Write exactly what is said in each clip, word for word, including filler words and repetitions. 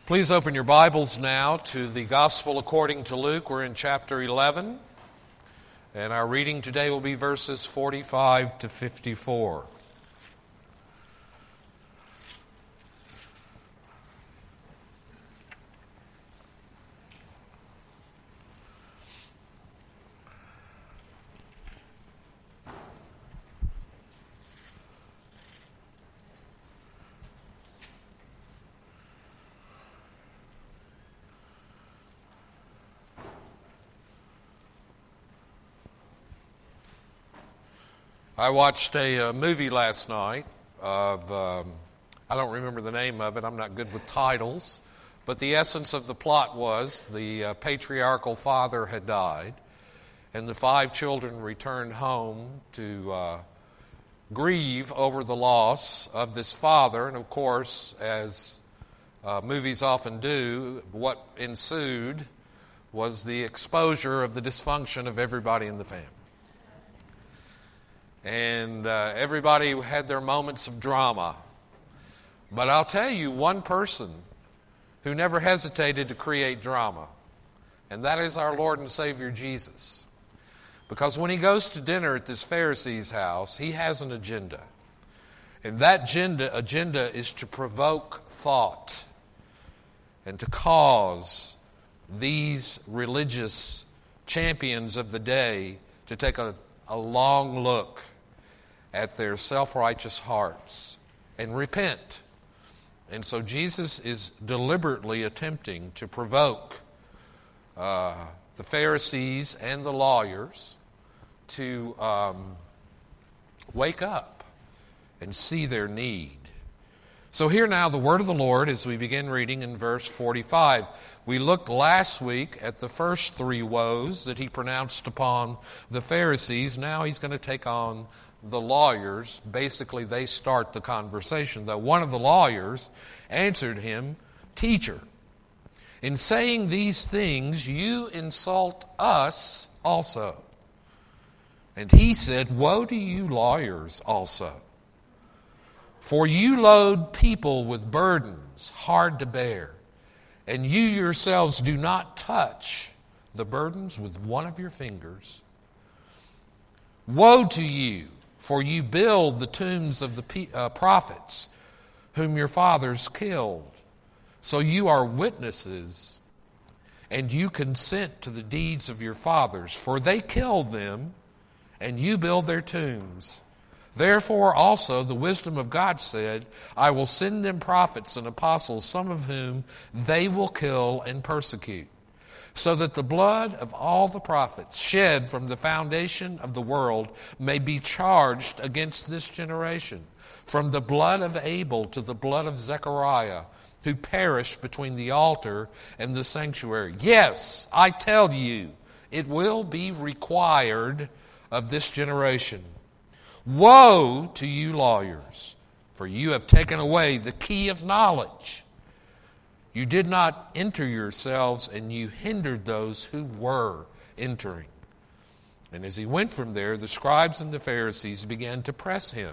Please open your Bibles now to the Gospel according to Luke. We're in chapter eleven, and our reading today will be verses forty-five to fifty-four. I watched a uh, movie last night of, um, I don't remember the name of it, I'm not good with titles, but the essence of the plot was the uh, patriarchal father had died, and the five children returned home to uh, grieve over the loss of this father, and of course, as uh, movies often do, what ensued was the exposure of the dysfunction of everybody in the family. And uh, everybody had their moments of drama. But I'll tell you one person who never hesitated to create drama, and that is our Lord and Savior Jesus. Because when he goes to dinner at this Pharisee's house, he has an agenda. And that agenda, agenda is to provoke thought and to cause these religious champions of the day to take a, a long look at their self-righteous hearts and repent. And so Jesus is deliberately attempting to provoke uh, the Pharisees and the lawyers to um, wake up and see their need. So hear now the word of the Lord as we begin reading in verse forty-five. We looked last week at the first three woes that he pronounced upon the Pharisees. Now he's going to take on the lawyers. Basically, they start the conversation. Though one of the lawyers answered him, "Teacher, in saying these things, you insult us also." And he said, "Woe to you lawyers also, for you load people with burdens hard to bear, and you yourselves do not touch the burdens with one of your fingers. Woe to you, for you build the tombs of the uh, prophets whom your fathers killed. So you are witnesses, and you consent to the deeds of your fathers, for they killed them, and you build their tombs. Therefore also the wisdom of God said, I will send them prophets and apostles, some of whom they will kill and persecute, so that the blood of all the prophets shed from the foundation of the world may be charged against this generation, from the blood of Abel to the blood of Zechariah, who perished between the altar and the sanctuary. Yes, I tell you, it will be required of this generation. Woe to you lawyers, for you have taken away the key of knowledge. You did not enter yourselves, and you hindered those who were entering." And as he went from there, the scribes and the Pharisees began to press him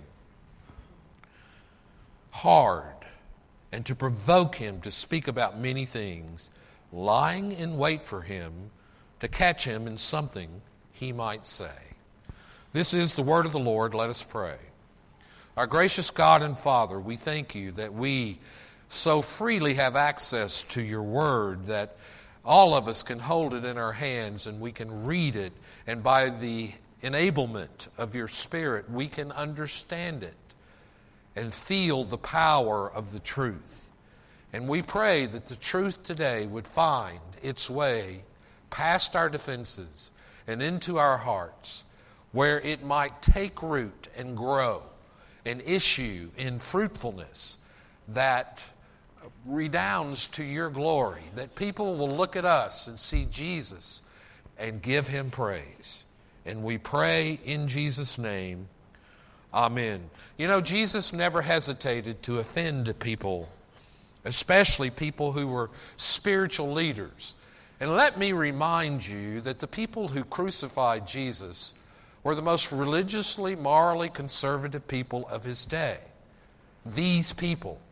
hard and to provoke him to speak about many things, lying in wait for him to catch him in something he might say. This is the word of the Lord. Let us pray. Our gracious God and Father, we thank you that we so freely have access to your word, that all of us can hold it in our hands and we can read it, and by the enablement of your Spirit, we can understand it and feel the power of the truth. And we pray that the truth today would find its way past our defenses and into our hearts, where it might take root and grow and issue in fruitfulness that redounds to your glory, that people will look at us and see Jesus and give him praise. And we pray in Jesus' name, amen. You know, Jesus never hesitated to offend people, especially people who were spiritual leaders. And let me remind you that the people who crucified Jesus were the most religiously, morally conservative people of his day. These people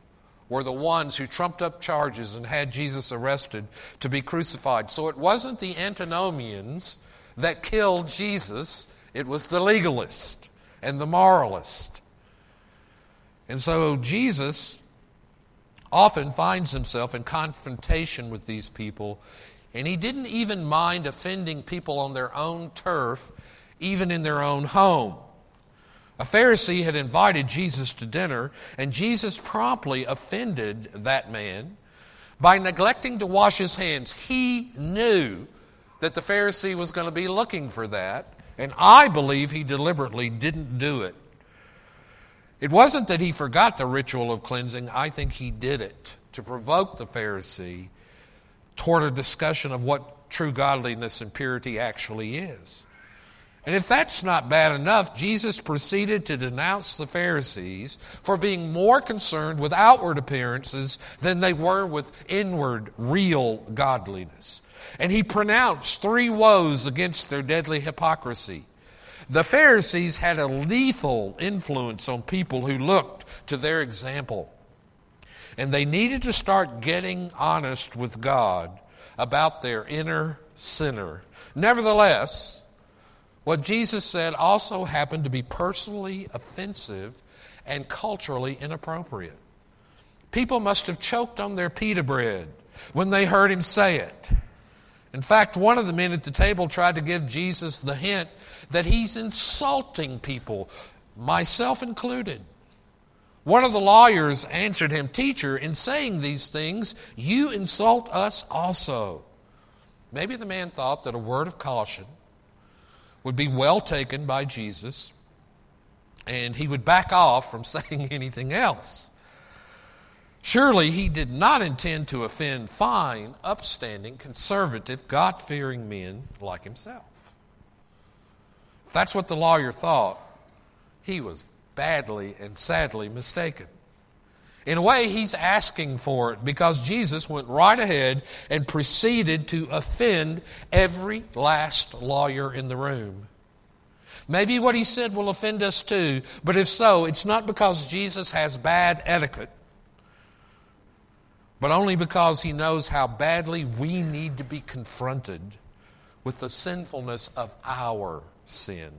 were the ones who trumped up charges and had Jesus arrested to be crucified. So it wasn't the antinomians that killed Jesus, it was the legalist and the moralist. And so Jesus often finds himself in confrontation with these people, and he didn't even mind offending people on their own turf, even in their own home. A Pharisee had invited Jesus to dinner, and Jesus promptly offended that man by neglecting to wash his hands. He knew that the Pharisee was going to be looking for that, and I believe he deliberately didn't do it. It wasn't that he forgot the ritual of cleansing. I think he did it to provoke the Pharisee toward a discussion of what true godliness and purity actually is. And if that's not bad enough, Jesus proceeded to denounce the Pharisees for being more concerned with outward appearances than they were with inward, real godliness. And he pronounced three woes against their deadly hypocrisy. The Pharisees had a lethal influence on people who looked to their example. And they needed to start getting honest with God about their inner sinner. Nevertheless, what Jesus said also happened to be personally offensive and culturally inappropriate. People must have choked on their pita bread when they heard him say it. In fact, one of the men at the table tried to give Jesus the hint that he's insulting people, myself included. One of the lawyers answered him, "Teacher, in saying these things, you insult us also." Maybe the man thought that a word of caution would be well taken by Jesus, and he would back off from saying anything else. Surely he did not intend to offend fine, upstanding, conservative, God-fearing men like himself. If that's what the lawyer thought, he was badly and sadly mistaken. In a way, he's asking for it because Jesus went right ahead and proceeded to offend every last lawyer in the room. Maybe what he said will offend us too, but if so, it's not because Jesus has bad etiquette, but only because he knows how badly we need to be confronted with the sinfulness of our sin.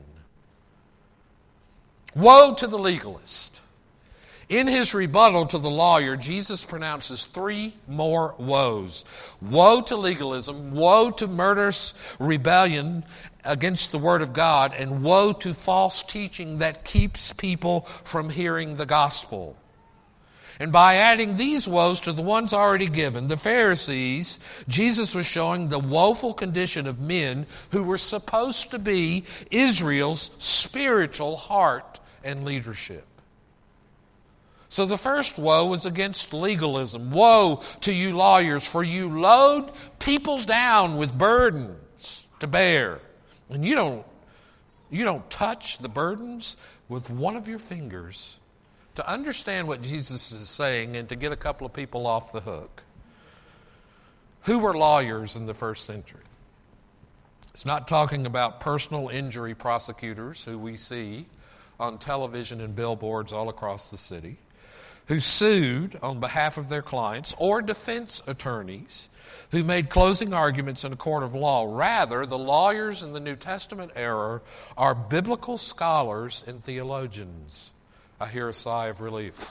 Woe to the legalist. In his rebuttal to the lawyer, Jesus pronounces three more woes. Woe to legalism, woe to murderous rebellion against the Word of God, and woe to false teaching that keeps people from hearing the gospel. And by adding these woes to the ones already given, the Pharisees, Jesus was showing the woeful condition of men who were supposed to be Israel's spiritual heart and leadership. So the first woe was against legalism. Woe to you lawyers, for you load people down with burdens to bear. And you don't, you don't touch the burdens with one of your fingers. To understand what Jesus is saying and to get a couple of people off the hook. Who were lawyers in the first century? It's not talking about personal injury prosecutors who we see on television and billboards all across the city, who sued on behalf of their clients, or defense attorneys who made closing arguments in a court of law. Rather, the lawyers in the New Testament era are biblical scholars and theologians. I hear a sigh of relief.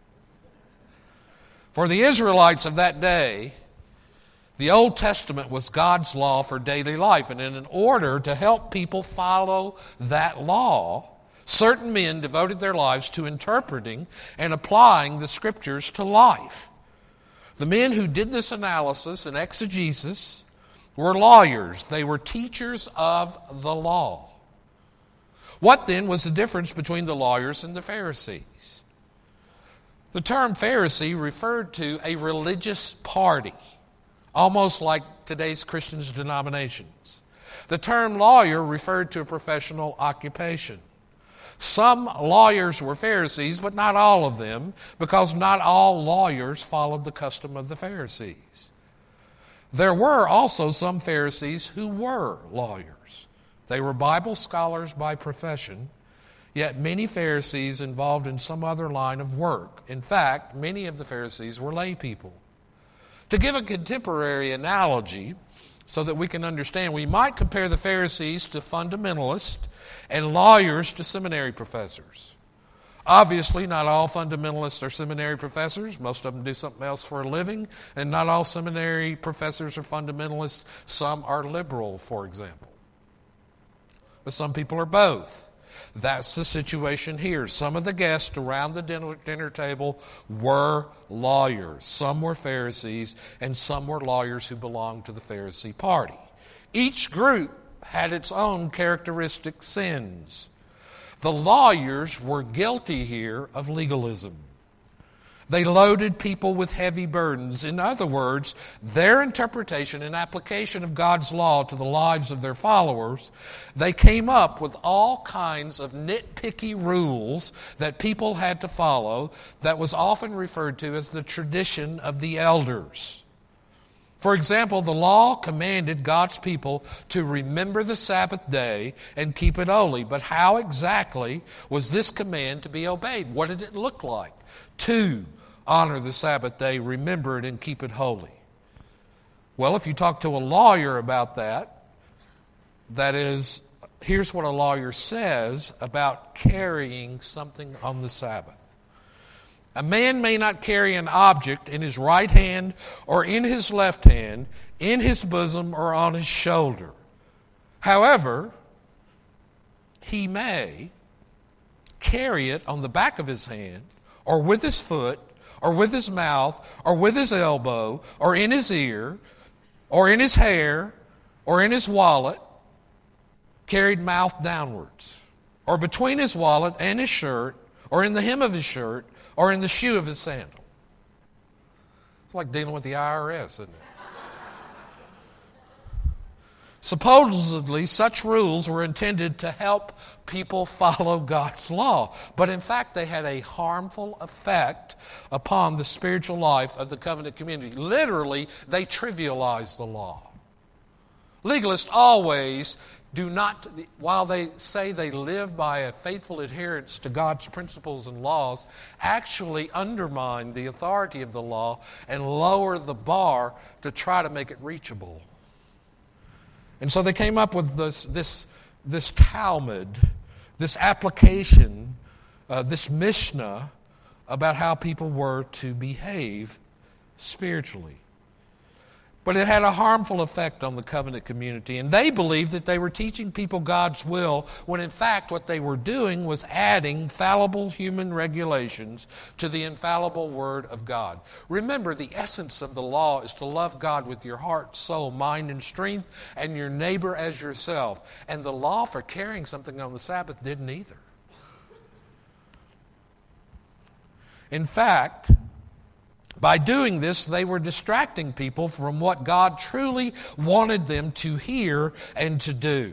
For the Israelites of that day, the Old Testament was God's law for daily life. And in order to help people follow that law, certain men devoted their lives to interpreting and applying the Scriptures to life. The men who did this analysis and exegesis were lawyers. They were teachers of the law. What then was the difference between the lawyers and the Pharisees? The term Pharisee referred to a religious party, almost like today's Christian denominations. The term lawyer referred to a professional occupation. Some lawyers were Pharisees, but not all of them, because not all lawyers followed the custom of the Pharisees. There were also some Pharisees who were lawyers. They were Bible scholars by profession, Yet many Pharisees involved in some other line of work. In fact, many of the Pharisees were lay people. To give a contemporary analogy so that we can understand, we might compare the Pharisees to fundamentalists and lawyers to seminary professors. Obviously, not all fundamentalists are seminary professors. Most of them do something else for a living. And not all seminary professors are fundamentalists. Some are liberal, for example. But some people are both. That's the situation here. Some of the guests around the dinner, dinner table were lawyers. Some were Pharisees, and some were lawyers who belonged to the Pharisee party. Each group had its own characteristic sins. The lawyers were guilty here of legalism. They loaded people with heavy burdens. In other words, their interpretation and application of God's law to the lives of their followers, they came up with all kinds of nitpicky rules that people had to follow that was often referred to as the tradition of the elders. For example, the law commanded God's people to remember the Sabbath day and keep it holy. But how exactly was this command to be obeyed? What did it look like? To honor the Sabbath day, remember it, and keep it holy. Well, if you talk to a lawyer about that, that is, here's what a lawyer says about carrying something on the Sabbath. A man may not carry an object in his right hand or in his left hand, in his bosom or on his shoulder. However, he may carry it on the back of his hand or with his foot or with his mouth or with his elbow or in his ear or in his hair or in his wallet, carried mouth downwards, or between his wallet and his shirt or in the hem of his shirt or in the shoe of his sandal. It's like dealing with the I R S, isn't it? Supposedly, such rules were intended to help people follow God's law. But in fact, they had a harmful effect upon the spiritual life of the covenant community. Literally, they trivialized the law. Legalists always do not, while they say they live by a faithful adherence to God's principles and laws, actually undermine the authority of the law and lower the bar to try to make it reachable. And so they came up with this, this, this Talmud, this application, uh, this Mishnah about how people were to behave spiritually. But it had a harmful effect on the covenant community. And they believed that they were teaching people God's will, when in fact what they were doing was adding fallible human regulations to the infallible Word of God. Remember, the essence of the law is to love God with your heart, soul, mind, and strength, and your neighbor as yourself. And the law for carrying something on the Sabbath didn't either. In fact, by doing this, they were distracting people from what God truly wanted them to hear and to do.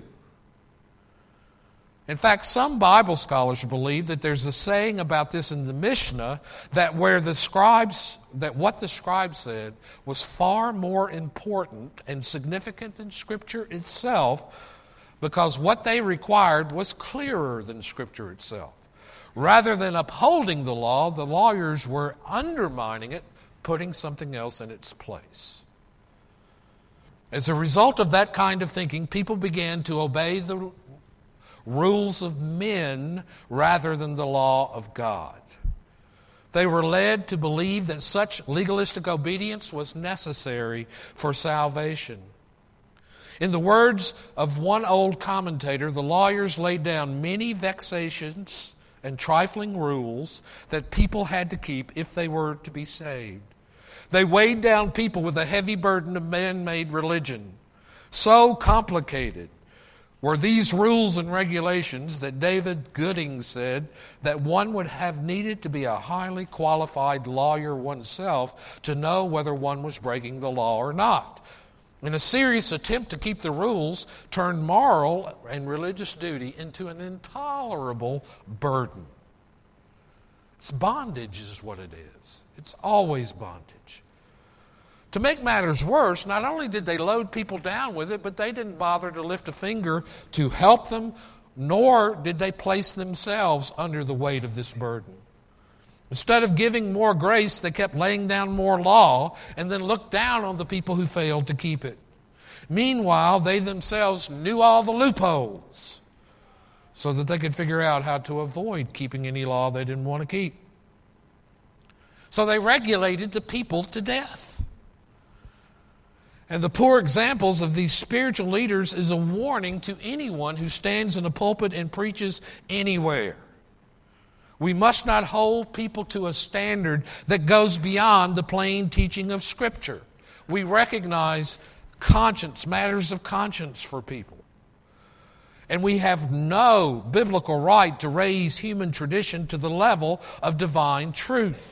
In fact, some Bible scholars believe that there's a saying about this in the Mishnah that where the scribes, that what the scribes said was far more important and significant than Scripture itself, because what they required was clearer than Scripture itself. Rather than upholding the law, the lawyers were undermining it, putting something else in its place. As a result of that kind of thinking, people began to obey the rules of men rather than the law of God. They were led to believe that such legalistic obedience was necessary for salvation. In the words of one old commentator, the lawyers laid down many vexations and trifling rules that people had to keep if they were to be saved. They weighed down people with a heavy burden of man-made religion. So complicated were these rules and regulations that David Gooding said that one would have needed to be a highly qualified lawyer oneself to know whether one was breaking the law or not. In a serious attempt to keep the rules, turned moral and religious duty into an intolerable burden. It's bondage is what it is. It's always bondage. To make matters worse, not only did they load people down with it, but they didn't bother to lift a finger to help them nor did they place themselves under the weight of this burden. Instead of giving more grace, they kept laying down more law and then looked down on the people who failed to keep it. Meanwhile, they themselves knew all the loopholes so that they could figure out how to avoid keeping any law they didn't want to keep. So they regulated the people to death. And the poor examples of these spiritual leaders is a warning to anyone who stands in a pulpit and preaches anywhere. We must not hold people to a standard that goes beyond the plain teaching of Scripture. We recognize conscience, matters of conscience for people. And we have no biblical right to raise human tradition to the level of divine truth.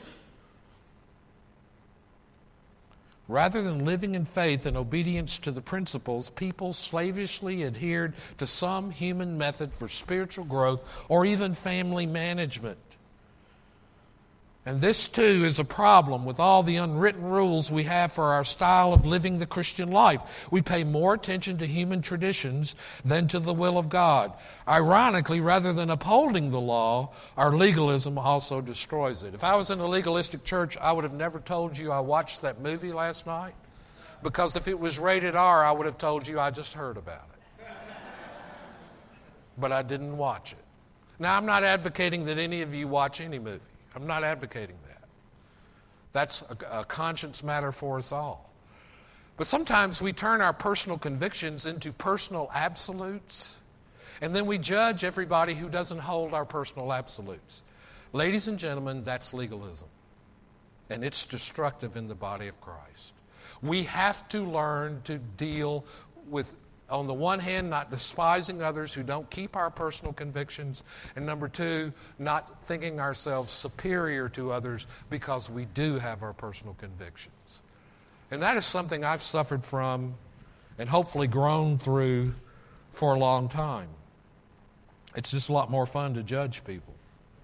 Rather than living in faith and obedience to the principles, people slavishly adhered to some human method for spiritual growth or even family management. And this too is a problem with all the unwritten rules we have for our style of living the Christian life. We pay more attention to human traditions than to the will of God. Ironically, rather than upholding the law, our legalism also destroys it. If I was in a legalistic church, I would have never told you I watched that movie last night. Because if it was rated R, I would have told you I just heard about it. But I didn't watch it. Now, I'm not advocating that any of you watch any movie. I'm not advocating that. That's a, a conscience matter for us all. But sometimes we turn our personal convictions into personal absolutes, and then we judge everybody who doesn't hold our personal absolutes. Ladies and gentlemen, that's legalism. And it's destructive in the body of Christ. We have to learn to deal with, on the one hand, not despising others who don't keep our personal convictions, and number two, not thinking ourselves superior to others because we do have our personal convictions. And that is something I've suffered from and hopefully grown through for a long time. It's just a lot more fun to judge people.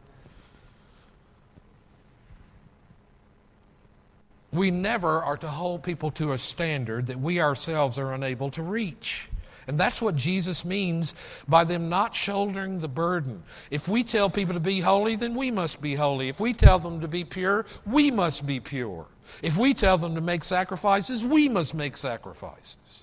We never are to hold people to a standard that we ourselves are unable to reach. And that's what Jesus means by them not shouldering the burden. If we tell people to be holy, then we must be holy. If we tell them to be pure, we must be pure. If we tell them to make sacrifices, we must make sacrifices.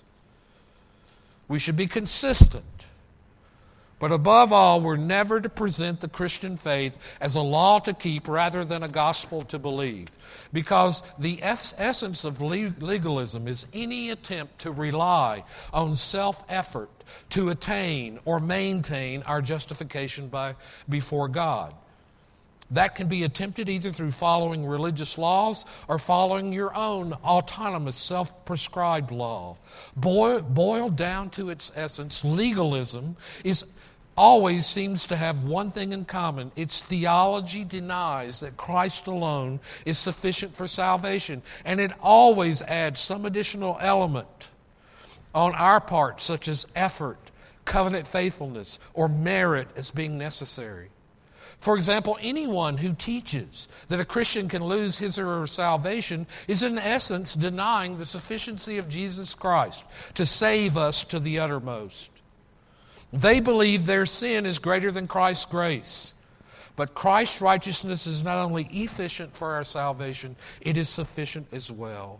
We should be consistent. But above all, we're never to present the Christian faith as a law to keep rather than a gospel to believe. Because the essence of legalism is any attempt to rely on self-effort to attain or maintain our justification by, before God. That can be attempted either through following religious laws or following your own autonomous, self-prescribed law. Boil, boiled down to its essence, legalism is always seems to have one thing in common. Its theology denies that Christ alone is sufficient for salvation, and it always adds some additional element on our part, such as effort, covenant faithfulness, or merit as being necessary. For example, anyone who teaches that a Christian can lose his or her salvation is in essence denying the sufficiency of Jesus Christ to save us to the uttermost. They believe their sin is greater than Christ's grace. But Christ's righteousness is not only efficient for our salvation, it is sufficient as well.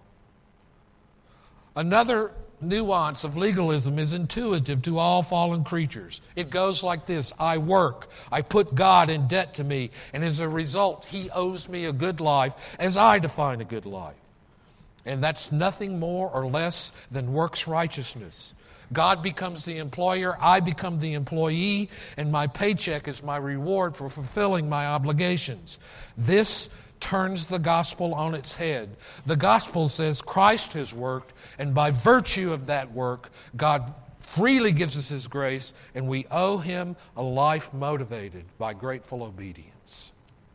Another nuance of legalism is intuitive to all fallen creatures. It goes like this: I work, I put God in debt to me, and as a result, He owes me a good life as I define a good life. And that's nothing more or less than works righteousness. God becomes the employer, I become the employee, and my paycheck is my reward for fulfilling my obligations. This turns the gospel on its head. The gospel says Christ has worked, and by virtue of that work, God freely gives us His grace, and we owe Him a life motivated by grateful obedience.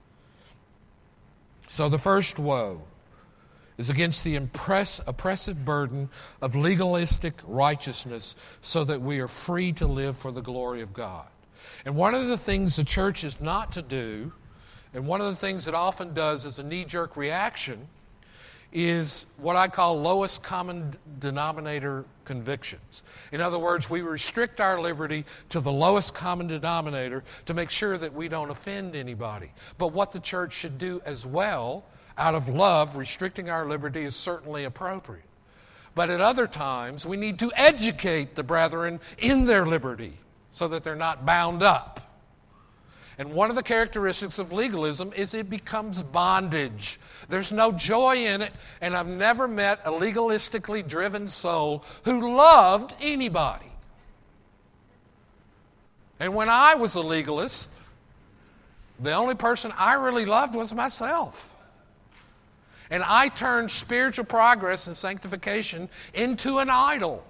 So the first woe is against the impress, oppressive burden of legalistic righteousness so that we are free to live for the glory of God. And one of the things the church is not to do, and one of the things it often does as a knee-jerk reaction, is what I call lowest common denominator convictions. In other words, we restrict our liberty to the lowest common denominator to make sure that we don't offend anybody. But what the church should do as well, out of love, restricting our liberty is certainly appropriate. But at other times, we need to educate the brethren in their liberty so that they're not bound up. And one of the characteristics of legalism is it becomes bondage. There's no joy in it, and I've never met a legalistically driven soul who loved anybody. And when I was a legalist, the only person I really loved was myself. And I turned spiritual progress and sanctification into an idol.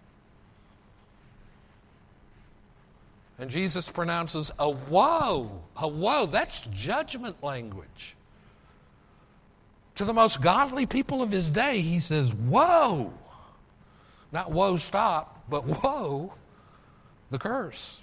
And Jesus pronounces a woe, a woe. That's judgment language. To the most godly people of his day, he says, woe. Not woe, stop, but woe, the curse.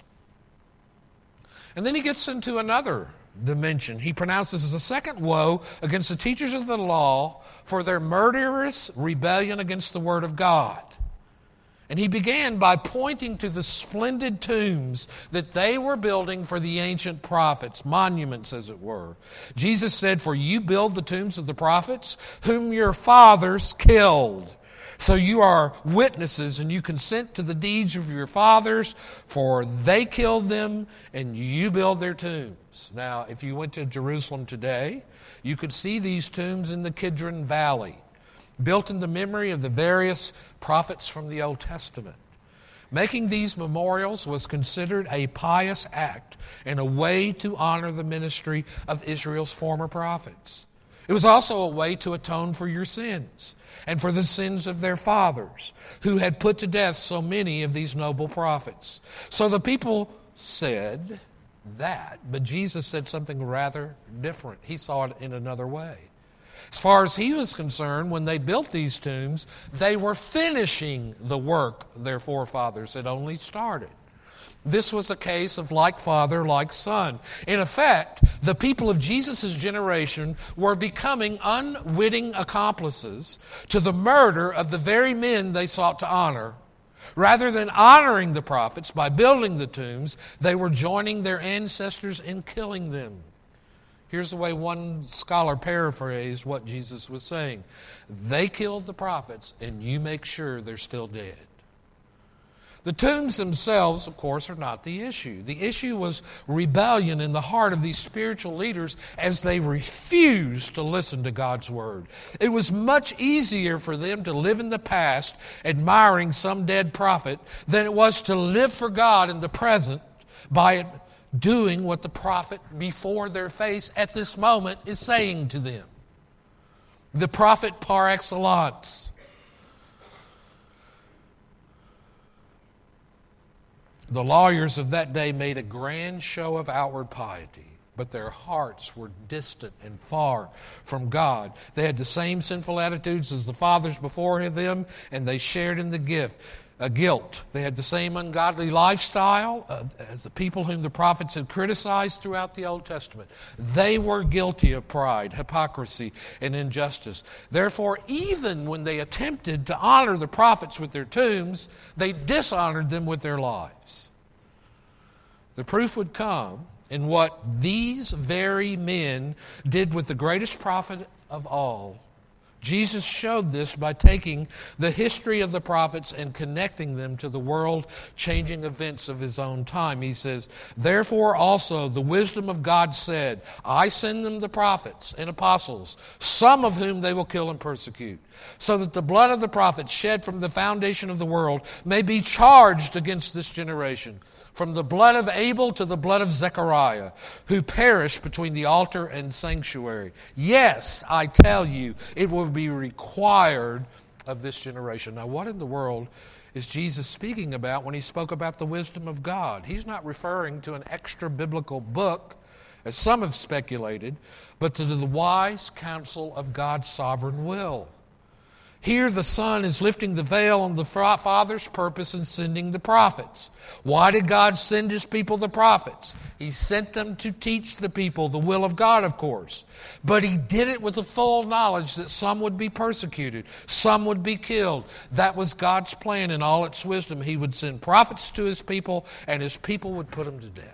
And then he gets into another dimension. He pronounces a second woe against the teachers of the law for their murderous rebellion against the word of God. And he began by pointing to the splendid tombs that they were building for the ancient prophets, monuments as it were. Jesus said, for you build the tombs of the prophets whom your fathers killed. So you are witnesses and you consent to the deeds of your fathers, for they killed them and you build their tombs. Now, if you went to Jerusalem today, you could see these tombs in the Kidron Valley, built in the memory of the various prophets from the Old Testament. Making these memorials was considered a pious act and a way to honor the ministry of Israel's former prophets. It was also a way to atone for your sins and for the sins of their fathers, who had put to death so many of these noble prophets. So the people said that, but Jesus said something rather different. He saw it in another way. As far as he was concerned, when they built these tombs, they were finishing the work their forefathers had only started. This was a case of like father, like son. In effect, the people of Jesus' generation were becoming unwitting accomplices to the murder of the very men they sought to honor. Rather than honoring the prophets by building the tombs, they were joining their ancestors in killing them. Here's the way one scholar paraphrased what Jesus was saying. They killed the prophets, and you make sure they're still dead. The tombs themselves, of course, are not the issue. The issue was rebellion in the heart of these spiritual leaders as they refused to listen to God's word. It was much easier for them to live in the past, admiring some dead prophet, than it was to live for God in the present by doing what the prophet before their face at this moment is saying to them. The prophet par excellence. The lawyers of that day made a grand show of outward piety, but their hearts were distant and far from God. They had the same sinful attitudes as the fathers before them, and they shared in the gift. Uh, guilt. They had the same ungodly lifestyle uh, as the people whom the prophets had criticized throughout the Old Testament. They were guilty of pride, hypocrisy, and injustice. Therefore, even when they attempted to honor the prophets with their tombs, they dishonored them with their lives. The proof would come in what these very men did with the greatest prophet of all. Jesus showed this by taking the history of the prophets and connecting them to the world-changing events of his own time. He says, therefore also the wisdom of God said, I send them the prophets and apostles, some of whom they will kill and persecute, so that the blood of the prophets shed from the foundation of the world may be charged against this generation, from the blood of Abel to the blood of Zechariah, who perished between the altar and sanctuary. Yes, I tell you, it will be required of this generation. Now, what in the world is Jesus speaking about when he spoke about the wisdom of God? He's not referring to an extra biblical book, as some have speculated, but to the wise counsel of God's sovereign will. Here the Son is lifting the veil on the Father's purpose in sending the prophets. Why did God send His people the prophets? He sent them to teach the people the will of God, of course. But He did it with the full knowledge that some would be persecuted, some would be killed. That was God's plan in all its wisdom. He would send prophets to His people, and His people would put them to death.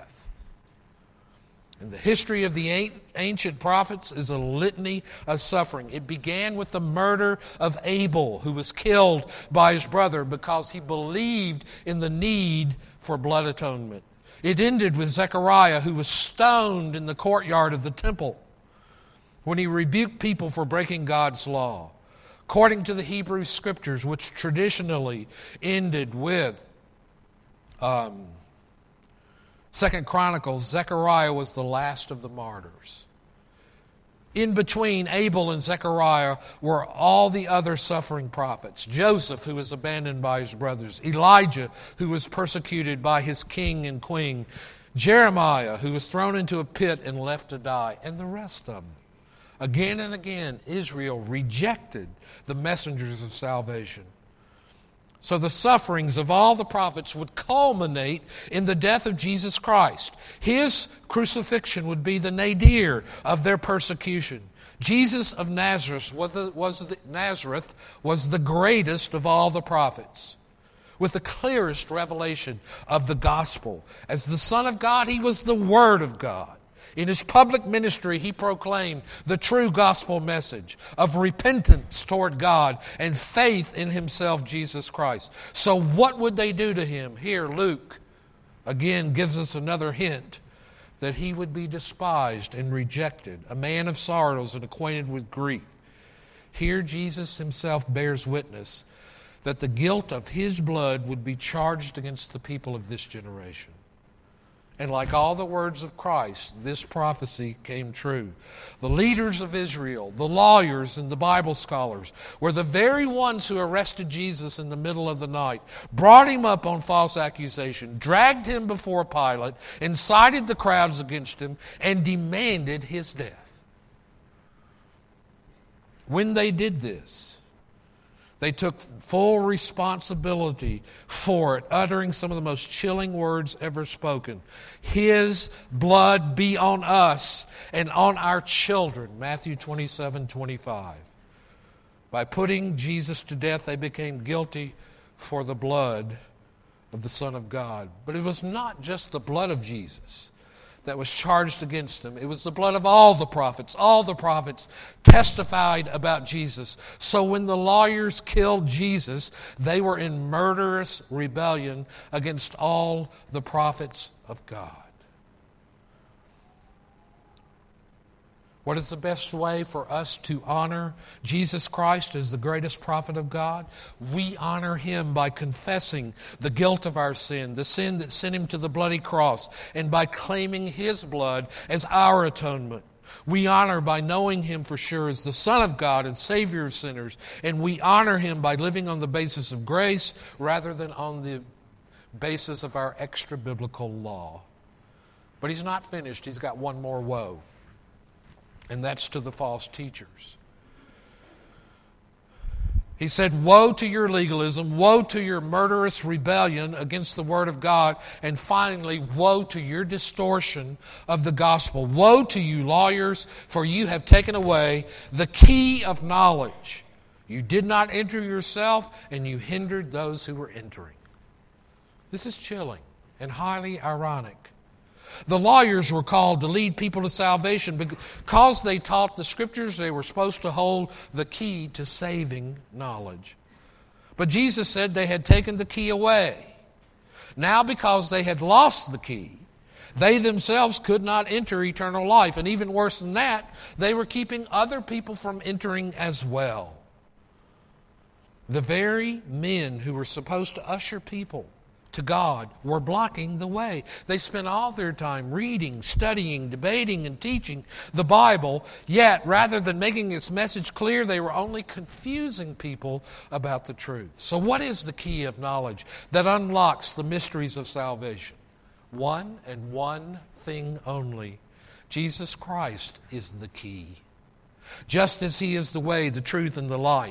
And the history of the ancient prophets is a litany of suffering. It began with the murder of Abel, who was killed by his brother because he believed in the need for blood atonement. It ended with Zechariah, who was stoned in the courtyard of the temple when he rebuked people for breaking God's law. According to the Hebrew Scriptures, which traditionally ended with Um, Second Chronicles, Zechariah was the last of the martyrs. In between Abel and Zechariah were all the other suffering prophets. Joseph, who was abandoned by his brothers. Elijah, who was persecuted by his king and queen. Jeremiah, who was thrown into a pit and left to die. And the rest of them. Again and again, Israel rejected the messengers of salvation. So the sufferings of all the prophets would culminate in the death of Jesus Christ. His crucifixion would be the nadir of their persecution. Jesus of Nazareth was the, was the, Nazareth was the greatest of all the prophets, with the clearest revelation of the gospel. As the Son of God, He was the Word of God. In His public ministry, He proclaimed the true gospel message of repentance toward God and faith in Himself, Jesus Christ. So what would they do to Him? Here, Luke again gives us another hint that He would be despised and rejected, a man of sorrows and acquainted with grief. Here, Jesus Himself bears witness that the guilt of His blood would be charged against the people of this generation. And like all the words of Christ, this prophecy came true. The leaders of Israel, the lawyers and the Bible scholars, were the very ones who arrested Jesus in the middle of the night, brought Him up on false accusation, dragged Him before Pilate, incited the crowds against Him, and demanded His death. When they did this, they took full responsibility for it, uttering some of the most chilling words ever spoken. His blood be on us and on our children. Matthew twenty-seven twenty-five. By putting Jesus to death, they became guilty for the blood of the Son of God. But it was not just the blood of Jesus that was charged against Him. It was the blood of all the prophets. All the prophets testified about Jesus. So when the lawyers killed Jesus, they were in murderous rebellion against all the prophets of God. What is the best way for us to honor Jesus Christ as the greatest prophet of God? We honor Him by confessing the guilt of our sin, the sin that sent Him to the bloody cross, and by claiming His blood as our atonement. We honor by knowing Him for sure as the Son of God and Savior of sinners, and we honor Him by living on the basis of grace rather than on the basis of our extra-biblical law. But He's not finished. He's got one more woe. And that's to the false teachers. He said, woe to your legalism, woe to your murderous rebellion against the Word of God, and finally, woe to your distortion of the gospel. Woe to you, lawyers, for you have taken away the key of knowledge. You did not enter yourself, and you hindered those who were entering. This is chilling and highly ironic. The lawyers were called to lead people to salvation because they taught the Scriptures. They were supposed to hold the key to saving knowledge. But Jesus said they had taken the key away. Now, because they had lost the key, they themselves could not enter eternal life. And even worse than that, they were keeping other people from entering as well. The very men who were supposed to usher people to God were blocking the way. They spent all their time reading, studying, debating, and teaching the Bible, yet rather than making its message clear, they were only confusing people about the truth. So what is the key of knowledge that unlocks the mysteries of salvation? One and one thing only. Jesus Christ is the key. Just as He is the way, the truth, and the life,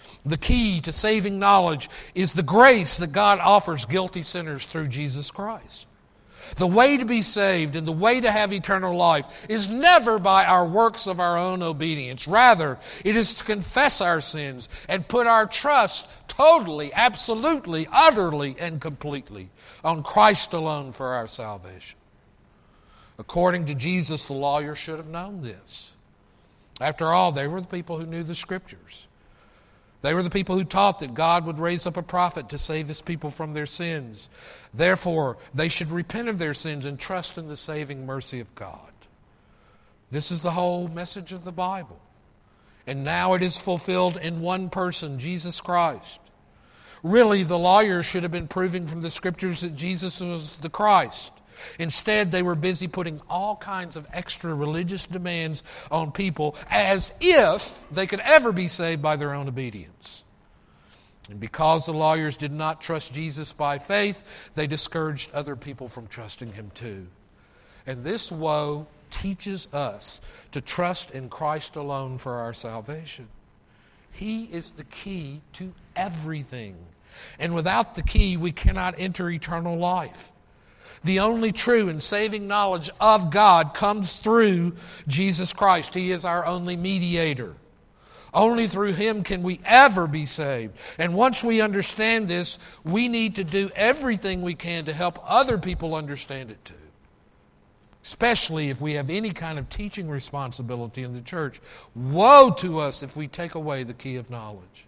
The key to saving knowledge is the grace that God offers guilty sinners through Jesus Christ. The way to be saved and the way to have eternal life is never by our works of our own obedience. Rather, it is to confess our sins and put our trust totally, absolutely, utterly, and completely on Christ alone for our salvation. According to Jesus, the lawyer should have known this. After all, they were the people who knew the Scriptures. They were the people who taught that God would raise up a prophet to save His people from their sins. Therefore, they should repent of their sins and trust in the saving mercy of God. This is the whole message of the Bible. And now it is fulfilled in one person, Jesus Christ. Really, the lawyers should have been proving from the Scriptures that Jesus was the Christ. Instead, they were busy putting all kinds of extra religious demands on people as if they could ever be saved by their own obedience. And because the lawyers did not trust Jesus by faith, they discouraged other people from trusting Him too. And this woe teaches us to trust in Christ alone for our salvation. He is the key to everything. And without the key, we cannot enter eternal life. The only true and saving knowledge of God comes through Jesus Christ. He is our only mediator. Only through Him can we ever be saved. And once we understand this, we need to do everything we can to help other people understand it too. Especially if we have any kind of teaching responsibility in the church. Woe to us if we take away the key of knowledge.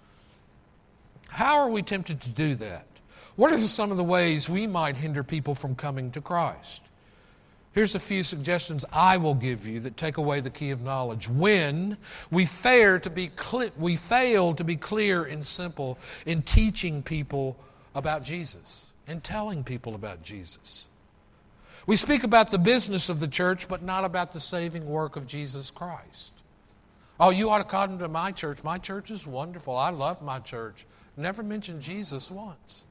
How are we tempted to do that? What are some of the ways we might hinder people from coming to Christ? Here's a few suggestions I will give you that take away the key of knowledge. When we fail to be clear, we fail to be clear and simple in teaching people about Jesus and telling people about Jesus. We speak about the business of the church, but not about the saving work of Jesus Christ. Oh, you ought to come to my church. My church is wonderful. I love my church. Never mention Jesus once.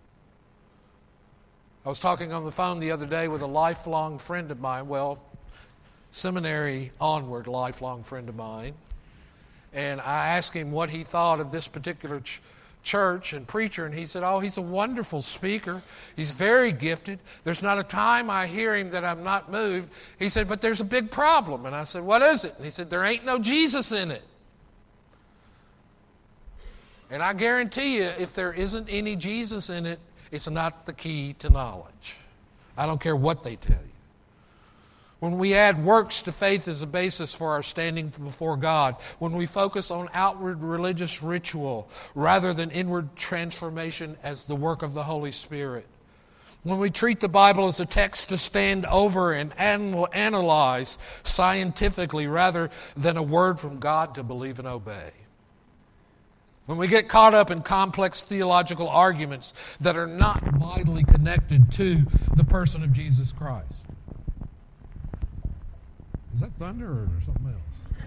I was talking on the phone the other day with a lifelong friend of mine, well, seminary onward lifelong friend of mine, and I asked him what he thought of this particular ch- church and preacher, and he said, oh, he's a wonderful speaker. He's very gifted. There's not a time I hear him that I'm not moved. He said, but there's a big problem. And I said, what is it? And he said, there ain't no Jesus in it. And I guarantee you, if there isn't any Jesus in it, it's not the key to knowledge. I don't care what they tell you. When we add works to faith as a basis for our standing before God, when we focus on outward religious ritual rather than inward transformation as the work of the Holy Spirit, when we treat the Bible as a text to stand over and analyze scientifically rather than a word from God to believe and obey, when we get caught up in complex theological arguments that are not vitally connected to the person of Jesus Christ. Is that thunder or something else?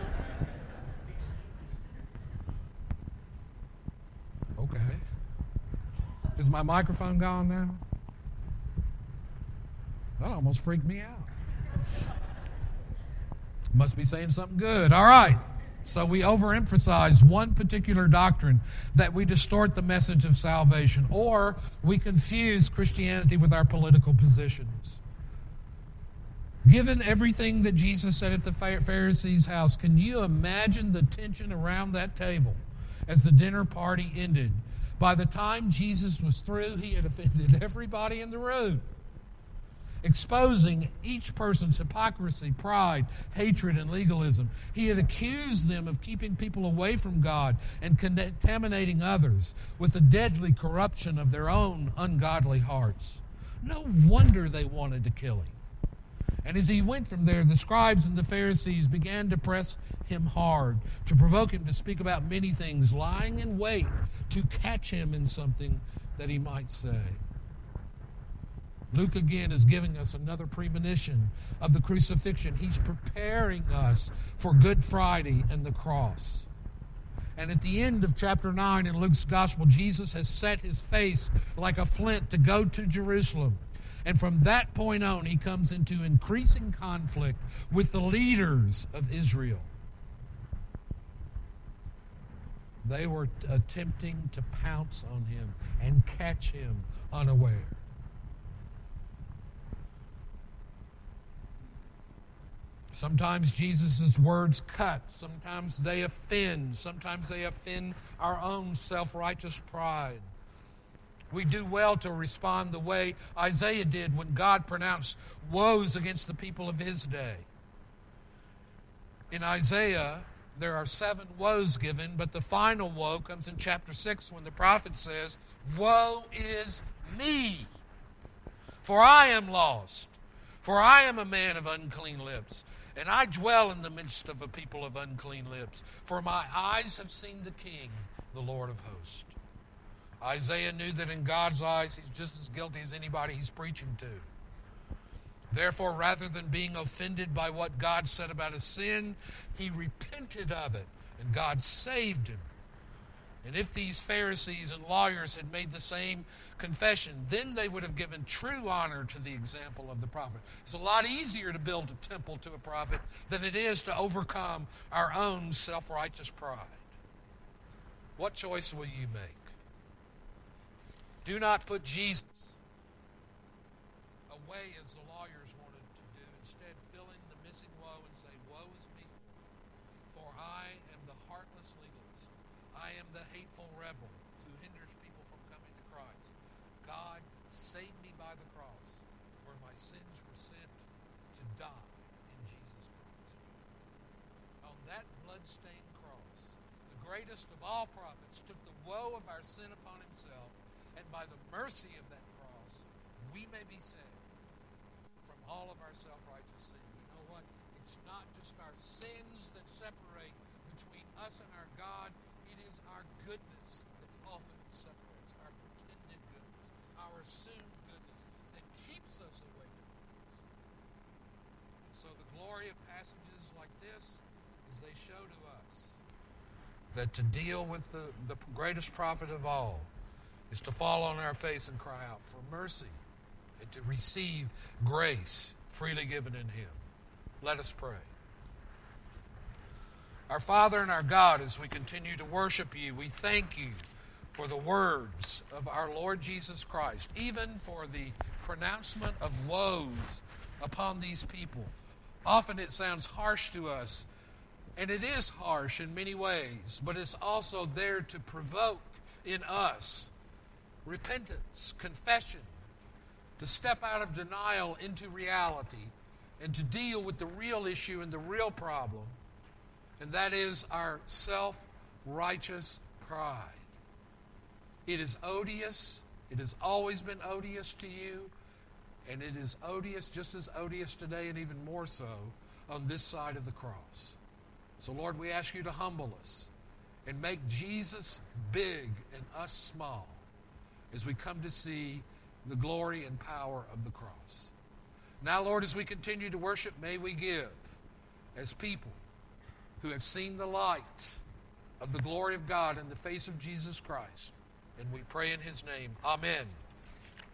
Okay. Is my microphone gone now? That almost freaked me out. Must be saying something good. All right. So we overemphasize one particular doctrine, that we distort the message of salvation, or we confuse Christianity with our political positions. Given everything that Jesus said at the Pharisees' house, can you imagine the tension around that table as the dinner party ended? By the time Jesus was through, he had offended everybody in the room, exposing each person's hypocrisy, pride, hatred, and legalism. He had accused them of keeping people away from God and contaminating others with the deadly corruption of their own ungodly hearts. No wonder they wanted to kill him. And as he went from there, the scribes and the Pharisees began to press him hard, to provoke him to speak about many things, lying in wait to catch him in something that he might say. Luke again is giving us another premonition of the crucifixion. He's preparing us for Good Friday and the cross. And at the end of chapter nine in Luke's gospel, Jesus has set his face like a flint to go to Jerusalem. And from that point on, he comes into increasing conflict with the leaders of Israel. They were attempting to pounce on him and catch him unaware. Sometimes Jesus' words cut. Sometimes they offend. Sometimes they offend our own self-righteous pride. We do well to respond the way Isaiah did when God pronounced woes against the people of his day. In Isaiah, there are seven woes given, but the final woe comes in chapter six when the prophet says, "Woe is me, for I am lost, for I am a man of unclean lips, and I dwell in the midst of a people of unclean lips, for my eyes have seen the King, the Lord of hosts." Isaiah knew that in God's eyes he's just as guilty as anybody he's preaching to. Therefore, rather than being offended by what God said about his sin, he repented of it, and God saved him. And if these Pharisees and lawyers had made the same confession, then they would have given true honor to the example of the prophet. It's a lot easier to build a temple to a prophet than it is to overcome our own self-righteous pride. What choice will you make? Do not put Jesus away as the lawyers wanted to do. Instead, fill in the missing woe and say, "Woe is me, for I am the heartless legalist. I am the hateful rebel who hinders people from coming to Christ. God, save me by the cross, where my sins were sent to die in Jesus Christ." On that blood-stained cross, the greatest of all prophets took the woe of our sin upon himself, and by the mercy of that cross, we may be saved from all of our self-righteous sin. You know what? It's not just our sins that separate between us and our God. It is our goodness that often separates, our pretended goodness, our assumed goodness that keeps us away from Christ. So the glory of passages like this is they show to us that to deal with the, the greatest prophet of all is to fall on our face and cry out for mercy and to receive grace freely given in him. Let us pray. Our Father and our God, as we continue to worship you, we thank you for the words of our Lord Jesus Christ, even for the pronouncement of woes upon these people. Often it sounds harsh to us, and it is harsh in many ways, but it's also there to provoke in us repentance, confession, to step out of denial into reality, and to deal with the real issue and the real problem, and that is our self-righteous pride. It is odious. It has always been odious to you, and it is odious, just as odious today, and even more so on this side of the cross. So, Lord, we ask you to humble us and make Jesus big and us small as we come to see the glory and power of the cross. Now, Lord, as we continue to worship, may we give as people who have seen the light of the glory of God in the face of Jesus Christ. And we pray in his name. Amen.